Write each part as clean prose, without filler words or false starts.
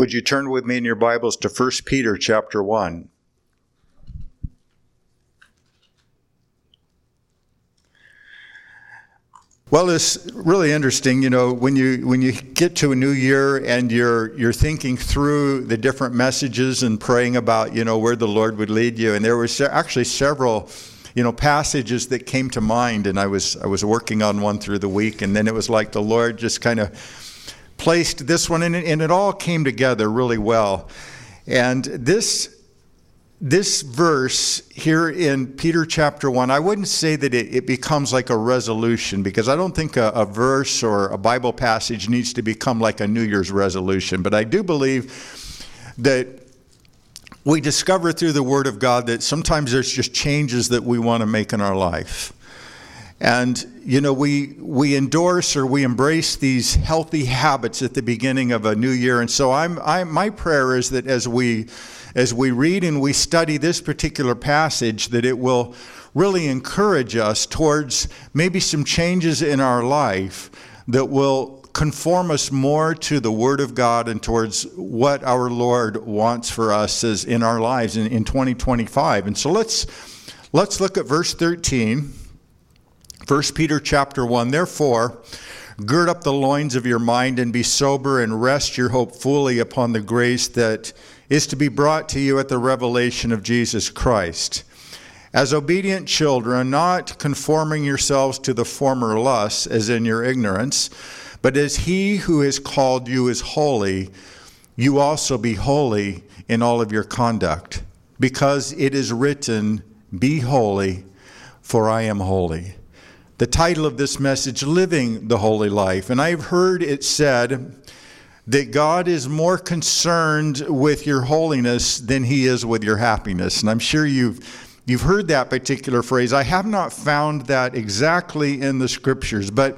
Would you turn with me in your Bibles to 1 Peter chapter 1? Well, it's really interesting, when you get to a new year and you're thinking through the different messages and praying about, where the Lord would lead you. And there were actually several, passages that came to mind, and I was working on one through the week, and then it was like the Lord just kind of placed this one in, and it all came together really well. And this verse here in Peter chapter 1, I wouldn't say that it becomes like a resolution, because I don't think a verse or a Bible passage needs to become like a New Year's resolution. But I do believe that we discover through the Word of God that sometimes there's just changes that we want to make in our life. And, we endorse or we embrace these healthy habits at the beginning of a new year. And so my prayer is that as we read and we study this particular passage, that it will really encourage us towards maybe some changes in our life that will conform us more to the Word of God and towards what our Lord wants for us as in our lives in 2025. And so let's look at verse 13. 1 Peter chapter 1, therefore, gird up the loins of your mind and be sober and rest your hope fully upon the grace that is to be brought to you at the revelation of Jesus Christ. As obedient children, not conforming yourselves to the former lusts as in your ignorance, but as he who has called you is holy, you also be holy in all of your conduct. Because it is written, be holy, for I am holy. The title of this message, Living the Holy Life. And I've heard it said that God is more concerned with your holiness than he is with your happiness. And I'm sure you've heard that particular phrase. I have not found that exactly in the scriptures, but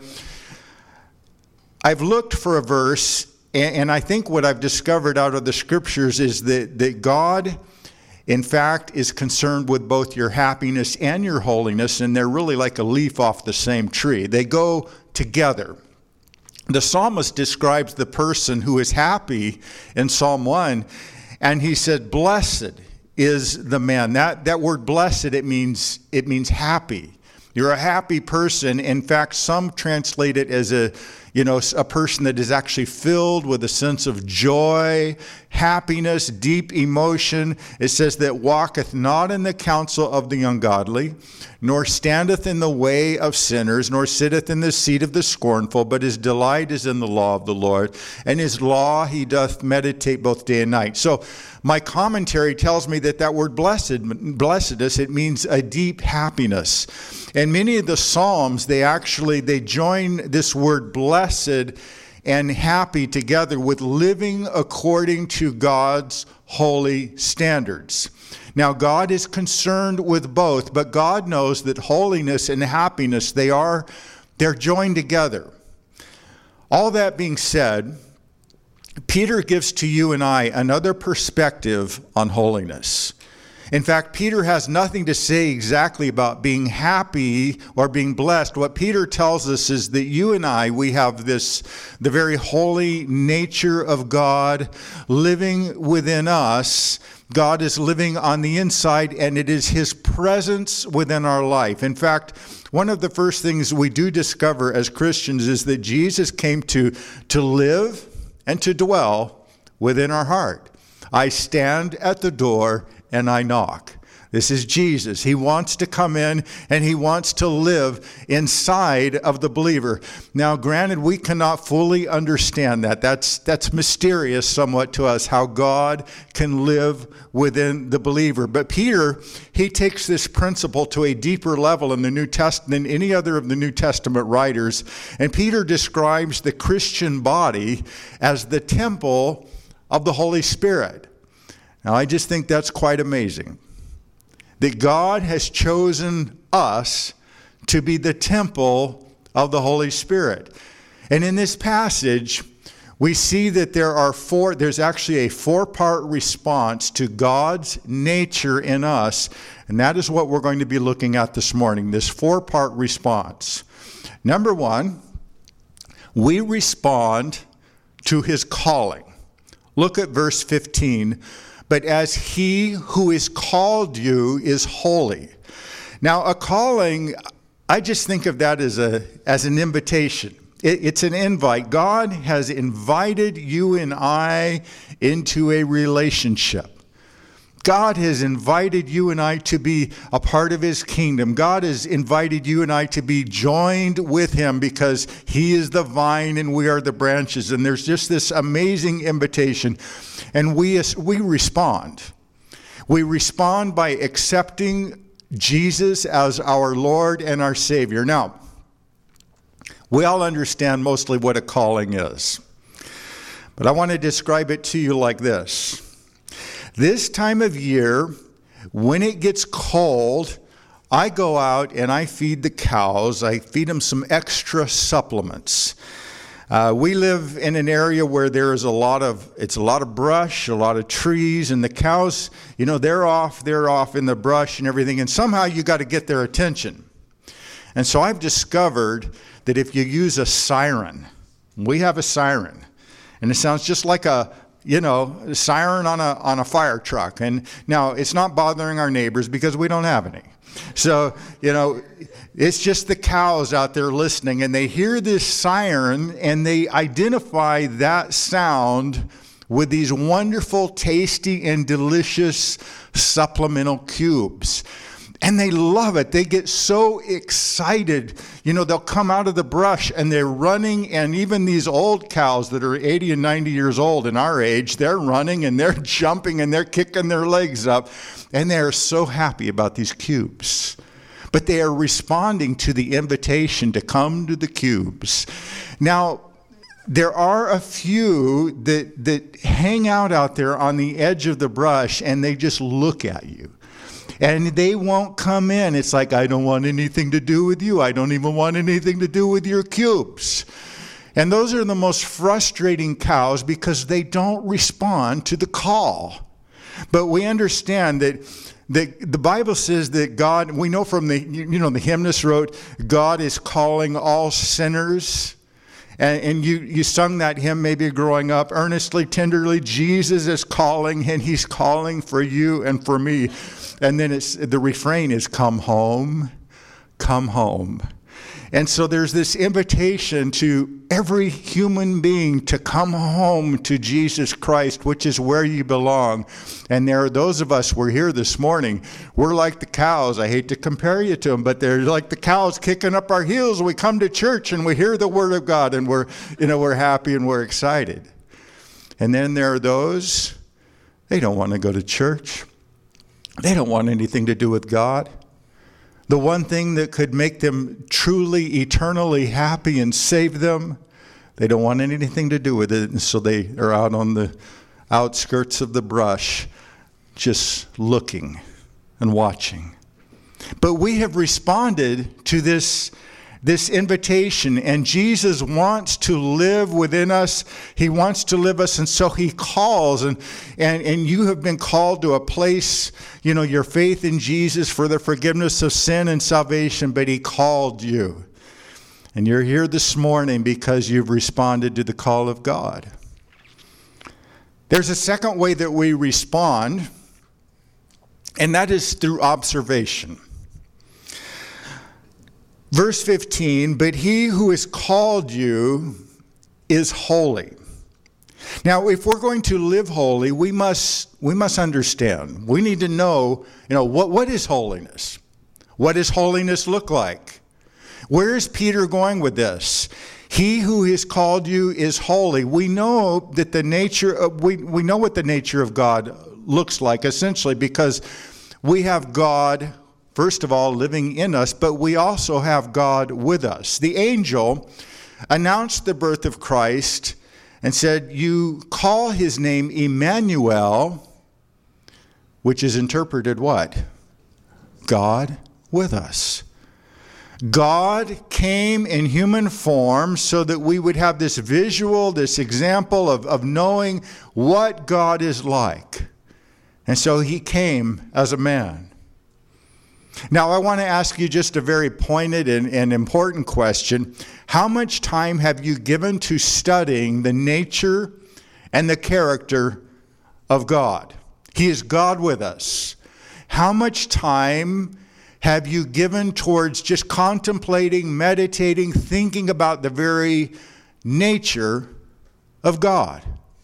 I've looked for a verse, and I think what I've discovered out of the scriptures is that God, in fact, is concerned with both your happiness and your holiness, and they're really like a leaf off the same tree. They go together. The psalmist describes the person who is happy in Psalm 1, and he said, blessed is the man. That word blessed, it means happy. You're a happy person. In fact, some translate it as a person that is actually filled with a sense of joy, happiness, deep emotion. It says that walketh not in the counsel of the ungodly, nor standeth in the way of sinners, nor sitteth in the seat of the scornful, but his delight is in the law of the Lord, and his law he doth meditate both day and night. So my commentary tells me that word blessedness, it means a deep happiness. And many of the Psalms, they join this word blessed and happy together with living according to God's holy standards. Now, God is concerned with both, but God knows that holiness and happiness, they're joined together. All that being said, Peter gives to you and I another perspective on holiness. In fact, Peter has nothing to say exactly about being happy or being blessed. What Peter tells us is that you and I, we have the very holy nature of God living within us. God is living on the inside, and it is his presence within our life. In fact, one of the first things we do discover as Christians is that Jesus came to live and to dwell within our heart. I stand at the door and I knock. This is Jesus. He wants to come in and he wants to live inside of the believer. Now, granted, we cannot fully understand that. That's mysterious somewhat to us, how God can live within the believer. But Peter, he takes this principle to a deeper level in the New Testament than any other of the New Testament writers. And Peter describes the Christian body as the temple of the Holy Spirit. Now, I just think that's quite amazing, that God has chosen us to be the temple of the Holy Spirit. And in this passage, we see that there's actually a four-part response to God's nature in us, and that is what we're going to be looking at this morning, this four-part response. Number one, we respond to his calling. Look at verse 15. But as he who is called you is holy. Now, a calling, I just think of that as an invitation. It's an invite. God has invited you and I into a relationship. God has invited you and I to be a part of his kingdom. God has invited you and I to be joined with him because he is the vine and we are the branches. And there's just this amazing invitation. And we respond. We respond by accepting Jesus as our Lord and our Savior. Now, we all understand mostly what a calling is. But I want to describe it to you like this. This time of year, when it gets cold, I go out and I feed the cows. I feed them some extra supplements. We live in an area where there is a lot of brush, a lot of trees, and the cows, they're off in the brush and everything, and somehow you got to get their attention. And so I've discovered that if you use a siren, we have a siren, and it sounds just like a siren on a fire truck. And now it's not bothering our neighbors because we don't have any. So, it's just the cows out there listening, and they hear this siren and they identify that sound with these wonderful, tasty, and delicious supplemental cubes. And they love it. They get so excited. They'll come out of the brush and they're running. And even these old cows that are 80 and 90 years old in our age, they're running and they're jumping and they're kicking their legs up. And they're so happy about these cubes. But they are responding to the invitation to come to the cubes. Now, there are a few that hang out there on the edge of the brush and they just look at you. And they won't come in. It's like, I don't want anything to do with you. I don't even want anything to do with your cubes. And those are the most frustrating cows because they don't respond to the call. But we understand that the Bible says that God, we know from the hymnist wrote, God is calling all sinners. And you sung that hymn maybe growing up, earnestly, tenderly, Jesus is calling, and he's calling for you and for me. And then the refrain is, come home, come home. And so there's this invitation to every human being to come home to Jesus Christ, which is where you belong. And there are those of us, we're here this morning, we're like the cows. I hate to compare you to them, but they're like the cows kicking up our heels. We come to church and we hear the word of God and we're happy and we're excited. And then there are those, they don't want to go to church. They don't want anything to do with God. The one thing that could make them truly, eternally happy and save them, they don't want anything to do with it. And so they are out on the outskirts of the brush, just looking and watching. But we have responded to this invitation, and Jesus wants to live within us. He wants to live us, and so he calls, and you have been called to a place, your faith in Jesus for the forgiveness of sin and salvation, but he called you. And you're here this morning because you've responded to the call of God. There's a second way that we respond, and that is through observation. Verse 15, but he who has called you is holy. Now, if we're going to live holy, we must understand. We need to know, what is holiness? What does holiness look like? Where is Peter going with this? He who has called you is holy. We know that we know what the nature of God looks like, essentially, because we have God, first of all, living in us, but we also have God with us. The angel announced the birth of Christ and said, you call his name Emmanuel, which is interpreted what? God with us. God came in human form so that we would have this visual, this example of knowing what God is like. And so he came as a man. Now, I want to ask you just a very pointed and important question. How much time have you given to studying the nature and the character of God. He is God with us. How much time have you given towards just contemplating, meditating, thinking about the very nature of God?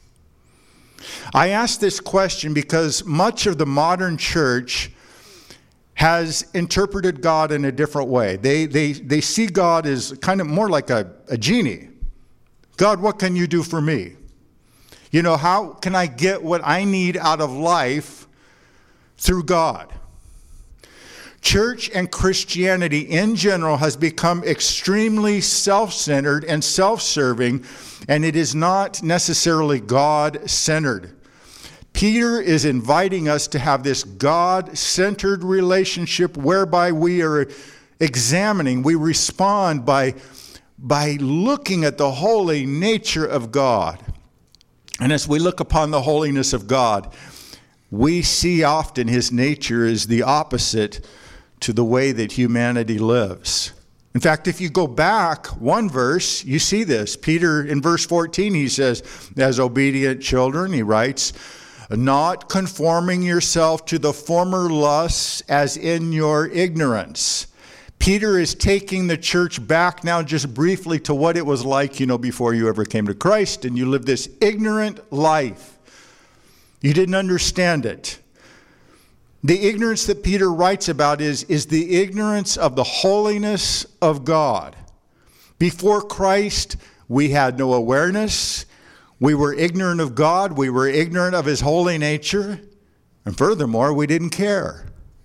I ask this question because much of the modern church has interpreted God in a different way. They see God as kind of more like a genie. God, what can you do for me? You know, how can I get what I need out of life through God? Church and Christianity in general has become extremely self-centered and self-serving, and it is not necessarily God-centered. Peter is inviting us to have this God-centered relationship whereby we are examining, we respond by looking at the holy nature of God. And as we look upon the holiness of God, we see often his nature is the opposite to the way that humanity lives. In fact, if you go back one verse, you see this. Peter, in verse 14, he says, as obedient children, he writes, not conforming yourself to the former lusts as in your ignorance. Peter is taking the church back now just briefly to what it was like, before you ever came to Christ and you lived this ignorant life. You didn't understand it. The ignorance that Peter writes about is the ignorance of the holiness of God. Before Christ, we had no awareness. We were ignorant of God. We were ignorant of his holy nature. And furthermore, we didn't care.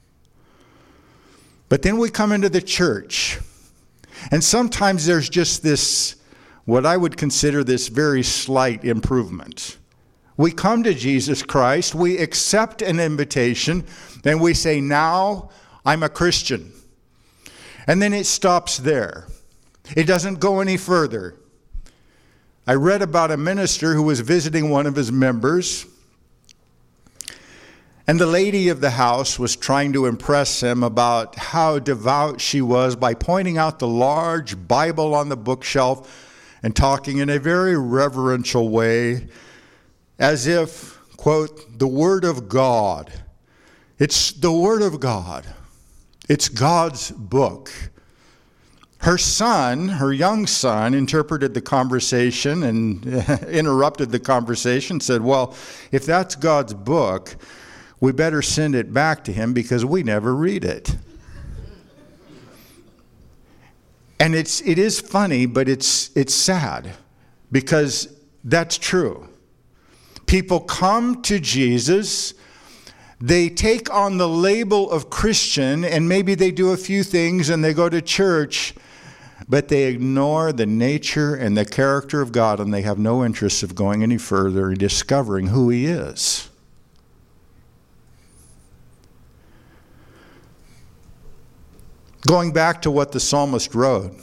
But then we come into the church. And sometimes there's just this, what I would consider this very slight improvement. We come to Jesus Christ, we accept an invitation, then we say, now I'm a Christian. And then it stops there. It doesn't go any further. I read about a minister who was visiting one of his members, and the lady of the house was trying to impress him about how devout she was by pointing out the large Bible on the bookshelf and talking in a very reverential way, as if, quote, the Word of God. It's the Word of God. It's God's book. Her son, her young son, interpreted the conversation and interrupted the conversation, said, well, if that's God's book, we better send it back to him because we never read it. And it is funny, but it's sad because that's true. People come to Jesus, they take on the label of Christian, and maybe they do a few things and they go to church, but they ignore the nature and the character of God, and they have no interest of going any further and discovering who he is. Going back to what the psalmist wrote,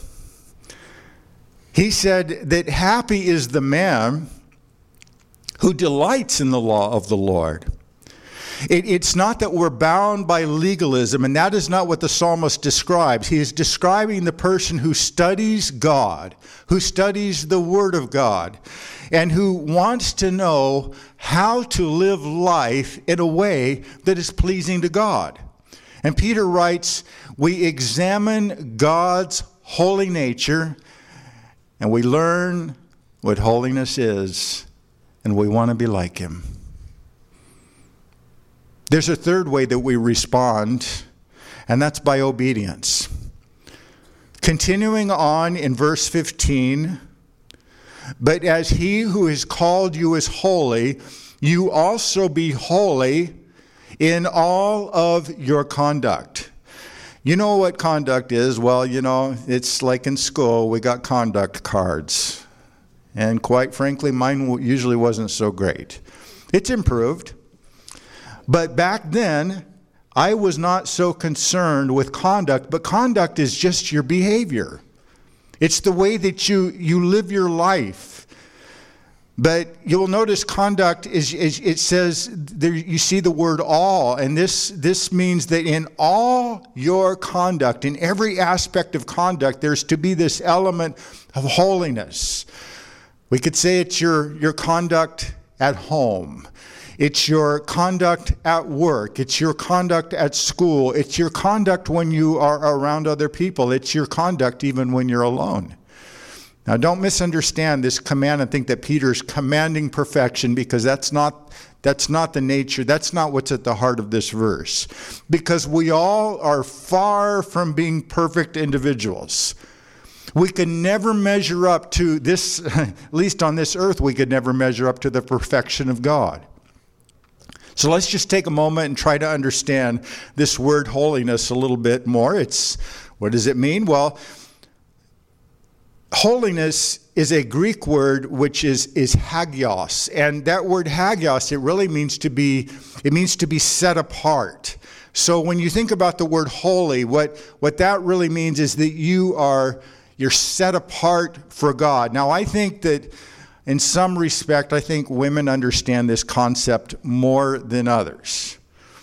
he said that happy is the man who delights in the law of the Lord. It's not that we're bound by legalism, and that is not what the psalmist describes. He is describing the person who studies God, who studies the Word of God, and who wants to know how to live life in a way that is pleasing to God. And Peter writes, we examine God's holy nature, and we learn what holiness is, and we want to be like him. There's a third way that we respond, and that's by obedience. Continuing on in verse 15, but as he who has called you is holy, you also be holy in all of your conduct. You know what conduct is? Well, it's like in school, we got conduct cards. And quite frankly, mine usually wasn't so great. It's improved. But back then, I was not so concerned with conduct, but conduct is just your behavior. It's the way that you live your life. But you'll notice conduct is it says there, you see the word all, and this means that in all your conduct, in every aspect of conduct, there's to be this element of holiness. We could say it's your conduct at home. It's your conduct at work. It's your conduct at school. It's your conduct when you are around other people. It's your conduct even when you're alone. Now, don't misunderstand this command and think that Peter's commanding perfection, because that's not the nature. That's not what's at the heart of this verse. Because we all are far from being perfect individuals. We can never measure up to this, at least on this earth, we could never measure up to the perfection of God. So let's just take a moment and try to understand this word holiness a little bit more. What does it mean? Well, holiness is a Greek word which is hagios. And that word hagios, it really means to be set apart. So when you think about the word holy, what that really means is that you're set apart for God. Now, I think that in some respect, I think women understand this concept more than others.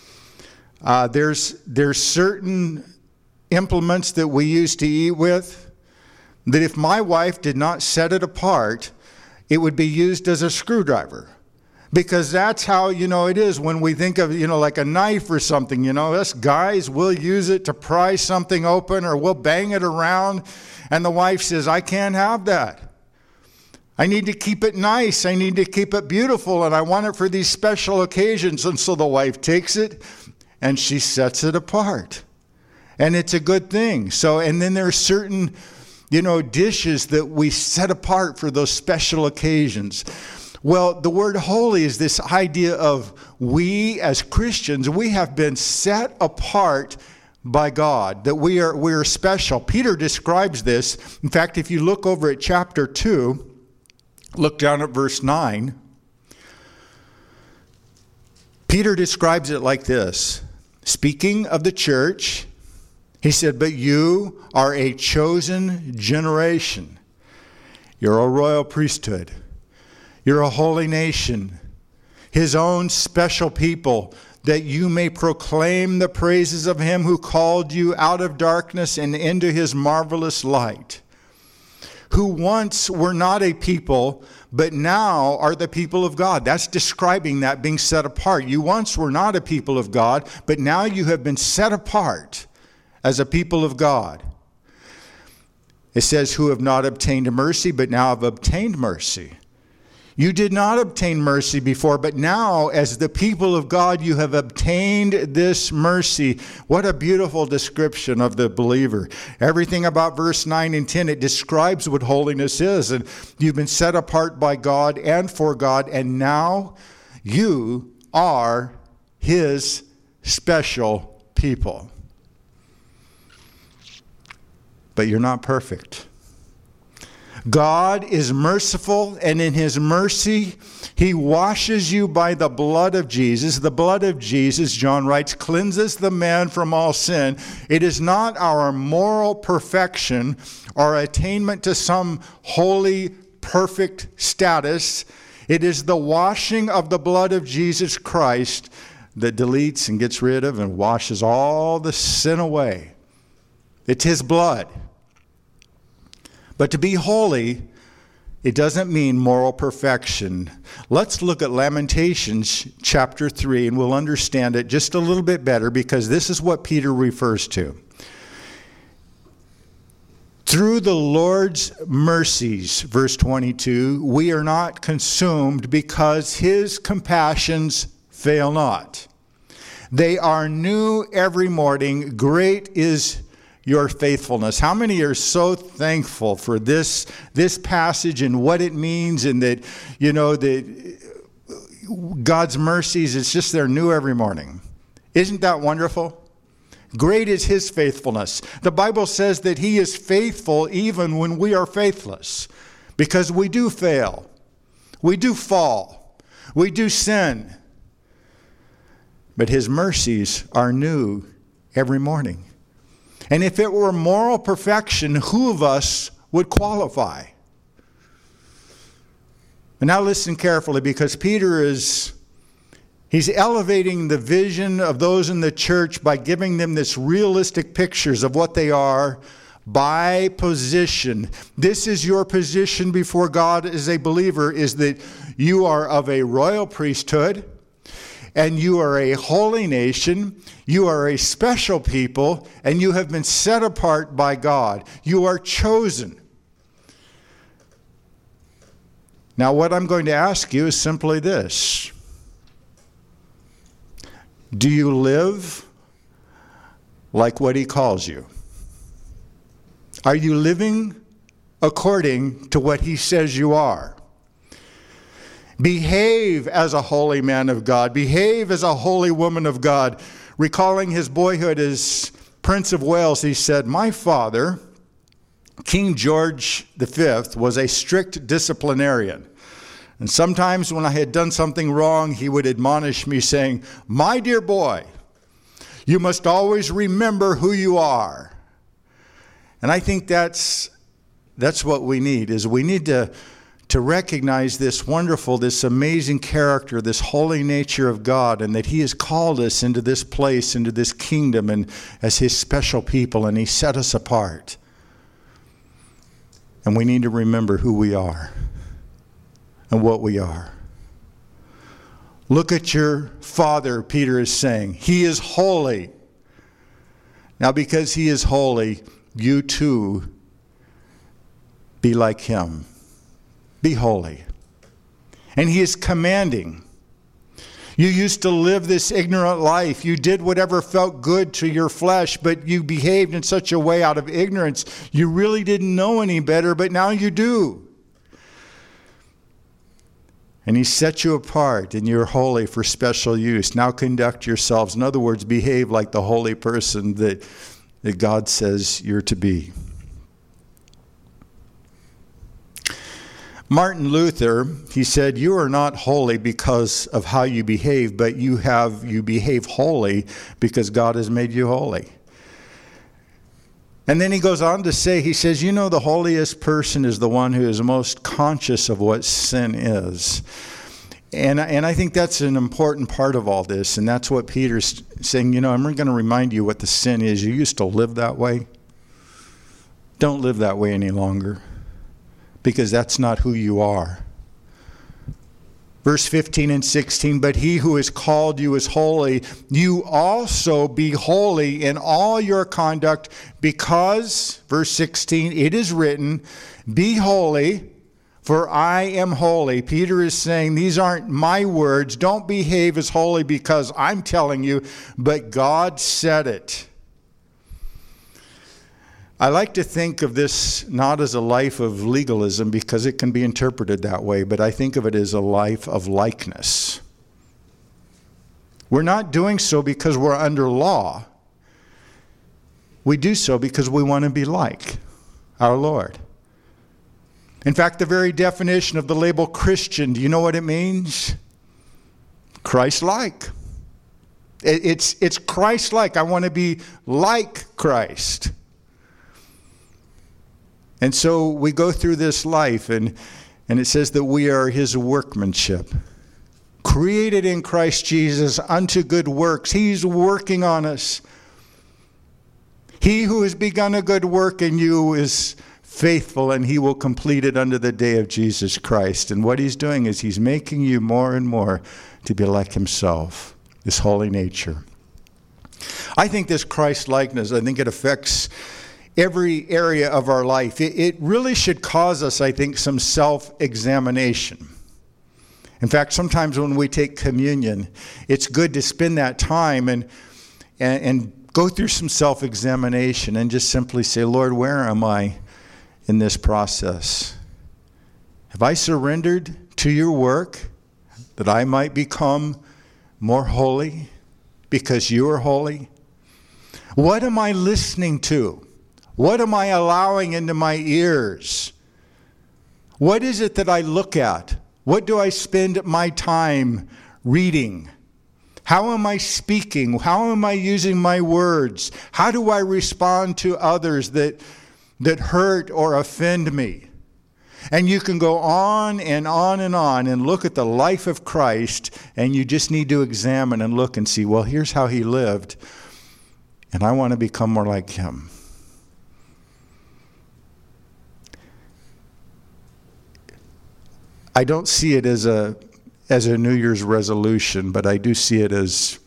There's certain implements that we use to eat with that if my wife did not set it apart, it would be used as a screwdriver. Because that's how, it is when we think of, like a knife or something, us guys, we'll use it to pry something open or we'll bang it around. And the wife says, I can't have that. I need to keep it nice. I need to keep it beautiful. And I want it for these special occasions. And so the wife takes it and she sets it apart. And it's a good thing. And then there are certain, dishes that we set apart for those special occasions. Well, the word holy is this idea of we as Christians, we have been set apart by God, that we are special. Peter describes this. In fact, if you look over at chapter 2, look down at verse 9. Peter describes it like this. Speaking of the church, he said, but you are a chosen generation. You're a royal priesthood. You're a holy nation, his own special people, that you may proclaim the praises of him who called you out of darkness and into his marvelous light, who once were not a people, but now are the people of God. That's describing that being set apart. You once were not a people of God, but now you have been set apart as a people of God. It says, who have not obtained mercy, but now have obtained mercy. You did not obtain mercy before, but now as the people of God, you have obtained this mercy. What a beautiful description of the believer. Everything about verse 9 and 10, it describes what holiness is. And you've been set apart by God and for God, and now you are his special people. But you're not perfect. God is merciful, and in his mercy, he washes you by the blood of Jesus. The blood of Jesus, John writes, cleanses the man from all sin. It is not our moral perfection or attainment to some holy, perfect status. It is the washing of the blood of Jesus Christ that deletes and gets rid of and washes all the sin away. It's his blood. But to be holy, it doesn't mean moral perfection. Let's look at Lamentations chapter 3, and we'll understand it just a little bit better, because this is what Peter refers to. Through the Lord's mercies, verse 22, we are not consumed because his compassions fail not. They are new every morning. Great is your faithfulness. How many are so thankful for this passage and what it means, and that, that God's mercies, it's just they're new every morning. Isn't that wonderful? Great is his faithfulness. The Bible says that he is faithful even when we are faithless, because we do fail. We do fall. We do sin. But his mercies are new every morning. And if it were moral perfection, who of us would qualify? And now listen carefully, because Peter he's elevating the vision of those in the church by giving them this realistic pictures of what they are by position. This is your position before God as a believer, is that You are of a royal priesthood, and you are a holy nation. You are a special people, and you have been set apart by God. You are chosen. Now, what I'm going to ask you is simply this. Do you live like what he calls you? Are you living according to what he says you are? Behave as a holy man of God. Behave as a holy woman of God. Recalling his boyhood as Prince of Wales, he said, "My father, King George V, was a strict disciplinarian. And sometimes when I had done something wrong, he would admonish me saying, 'My dear boy, you must always remember who you are.'" And I think that's what we need, is we need to recognize this wonderful, this amazing character, this holy nature of God, and that he has called us into this place, into this kingdom, and as his special people, and he set us apart. And we need to remember who we are and what we are. Look at your Father, Peter is saying. He is holy. Now, because he is holy, you too be like him. Be holy. And he is commanding. You used to live this ignorant life. You did whatever felt good to your flesh, but you behaved in such a way out of ignorance. You really didn't know any better, but now you do. And he set you apart, and you're holy for special use. Now conduct yourselves. In other words, behave like the holy person that God says you're to be. Martin Luther, he said, "You are not holy because of how you behave, but you behave holy because God has made you holy." And then he goes on to say, he says, "You know, the holiest person is the one who is most conscious of what sin is." And I think that's an important part of all this. And that's what Peter's saying. You know, I'm going to remind you what the sin is. You used to live that way. Don't live that way any longer, because that's not who you are. Verse 15 and 16, "But he who has called you is holy. You also be holy in all your conduct, because," verse 16, "it is written, 'Be holy, for I am holy.'" Peter is saying, these aren't my words. Don't behave as holy because I'm telling you, but God said it. I like to think of this not as a life of legalism, because it can be interpreted that way, but I think of it as a life of likeness. We're not doing so because we're under law. We do so because we want to be like our Lord. In fact, the very definition of the label Christian, do you know what it means? Christ-like. It's Christ-like. I want to be like Christ. And so we go through this life, and it says that we are his workmanship, created in Christ Jesus unto good works. He's working on us. He who has begun a good work in you is faithful, and he will complete it unto the day of Jesus Christ. And what he's doing is he's making you more and more to be like himself, this holy nature. I think this Christ-likeness, I think it affects every area of our life. It really should cause us, I think, some self-examination. In fact, sometimes when we take communion, it's good to spend that time and go through some self-examination and just simply say, Lord, where am I in this process? Have I surrendered to your work that I might become more holy because you are holy? What am I listening to? What am I allowing into my ears? What is it that I look at? What do I spend my time reading? How am I speaking? How am I using my words? How do I respond to others that hurt or offend me? And you can go on and on and on and look at the life of Christ, and you just need to examine and look and see, well, here's how he lived, and I want to become more like him. I don't see it as a New Year's resolution, but I do see it as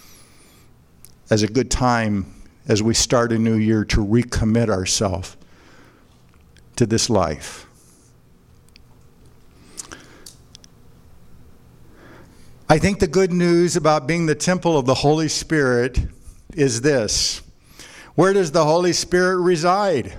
a good time as we start a new year to recommit ourselves to this life. I think the good news about being the temple of the Holy Spirit is this. Where does the Holy Spirit reside?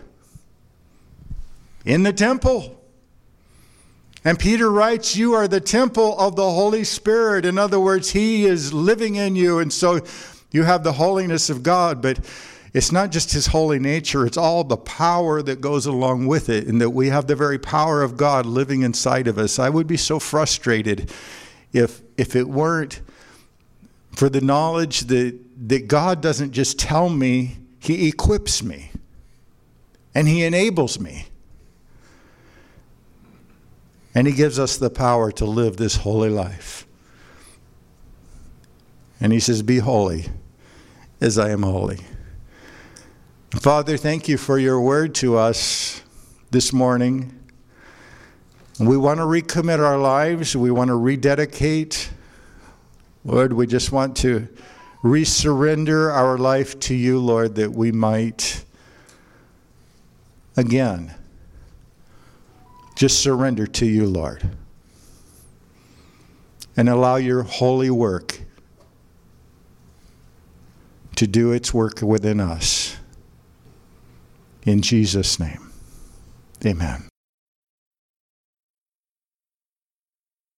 In the temple. And Peter writes, you are the temple of the Holy Spirit. In other words, He is living in you, and so you have the holiness of God, but it's not just His holy nature, it's all the power that goes along with it, and that we have the very power of God living inside of us. I would be so frustrated if it weren't for the knowledge that God doesn't just tell me, He equips me, and He enables me. And He gives us the power to live this holy life. And He says, be holy as I am holy. Father, thank you for your word to us this morning. We want to recommit our lives. We want to rededicate. Lord, we just want to resurrender our life to you, Lord, that we might, again, just surrender to you, Lord, and allow your holy work to do its work within us. In Jesus' name, amen.